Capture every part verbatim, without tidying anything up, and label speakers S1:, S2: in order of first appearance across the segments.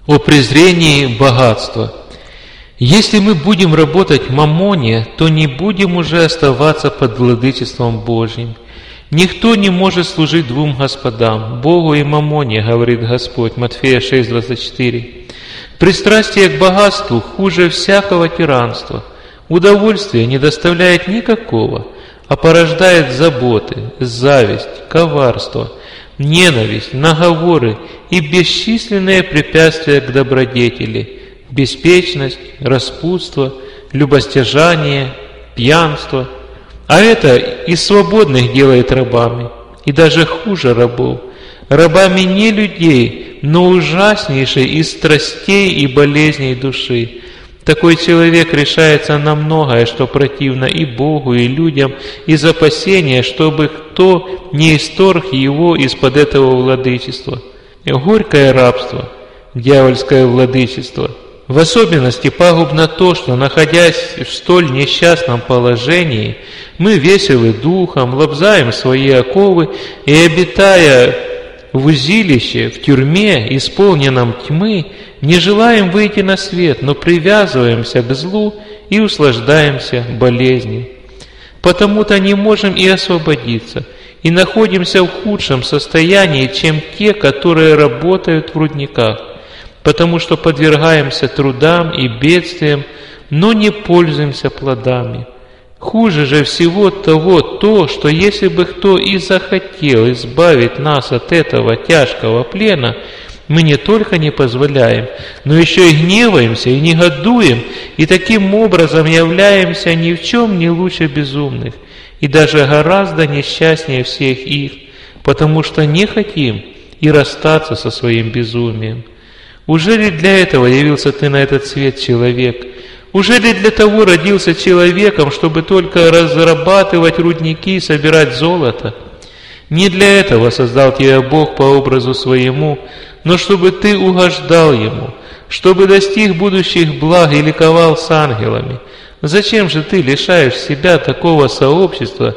S1: О презрении богатства. Если мы будем работать маммоне, то не будем уже оставаться под владычеством Божьим. Никто не может служить двум господам, Богу и маммоне, говорит Господь, Матфея шесть двадцать четыре. Пристрастие к богатству хуже всякого тиранства. Удовольствие не доставляет никакого, а порождает заботы, зависть, коварство, ненависть, наговоры и бесчисленные препятствия к добродетели, беспечность, распутство, любостяжание, пьянство. А это и свободных делает рабами, и даже хуже рабов, рабами не людей, но ужаснейшей из страстей и болезней души. Такой человек решается на многое, что противно и Богу, и людям, из опасения, чтобы кто не исторг его из-под этого владычества. Горькое рабство, дьявольское владычество. В особенности пагубно то, что, находясь в столь несчастном положении, мы веселы духом, лобзаем свои оковы и, обитая в узилище, в тюрьме, исполненном тьмы, не желаем выйти на свет, но привязываемся к злу и услаждаемся болезнью. Потому-то не можем и освободиться, и находимся в худшем состоянии, чем те, которые работают в рудниках, потому что подвергаемся трудам и бедствиям, но не пользуемся плодами. Хуже же всего того то, что если бы кто и захотел избавить нас от этого тяжкого плена, мы не только не позволяем, но еще и гневаемся и негодуем, и таким образом являемся ни в чем не лучше безумных, и даже гораздо несчастнее всех их, потому что не хотим и расстаться со своим безумием. Уже ли для этого явился ты на этот свет, человек? Уже ли для того родился человеком, чтобы только разрабатывать рудники и собирать золото? Не для этого создал тебя Бог по образу своему, но чтобы ты угождал Ему, чтобы достиг будущих благ и ликовал с ангелами. Зачем же ты лишаешь себя такого сообщества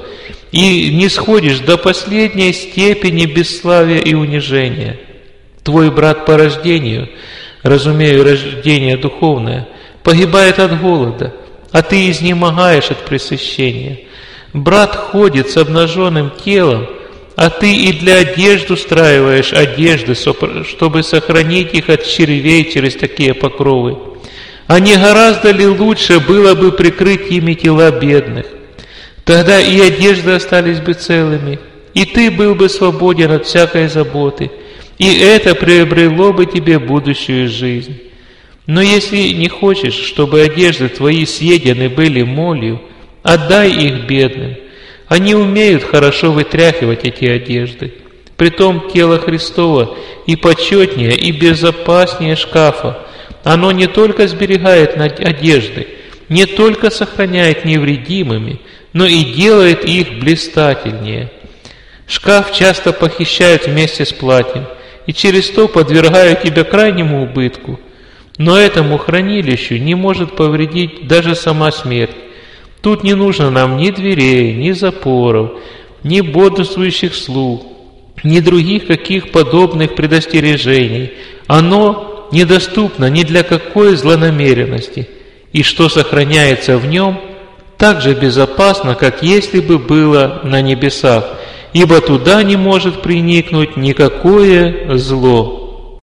S1: и не сходишь до последней степени бесславия и унижения? Твой брат по рождению, разумею, рождение духовное, погибает от голода, а ты изнемогаешь от пресыщения. Брат ходит с обнаженным телом, а ты и для одежды устраиваешь одежды, чтобы сохранить их от червей через такие покровы. А не гораздо ли лучше было бы прикрыть ими тела бедных? Тогда и одежды остались бы целыми, и ты был бы свободен от всякой заботы, и это приобрело бы тебе будущую жизнь. Но если не хочешь, чтобы одежды твои съедены были молью, отдай их бедным. Они умеют хорошо вытряхивать эти одежды. Притом тело Христово и почетнее, и безопаснее шкафа. Оно не только сберегает одежды, не только сохраняет невредимыми, но и делает их блистательнее. Шкаф часто похищают вместе с платьем, и через то подвергают тебя крайнему убытку. Но этому хранилищу не может повредить даже сама смерть. Тут не нужно нам ни дверей, ни запоров, ни бодрствующих слуг, ни других каких подобных предостережений. Оно недоступно ни для какой злонамеренности, и что сохраняется в нем, так же безопасно, как если бы было на небесах, ибо туда не может проникнуть никакое зло.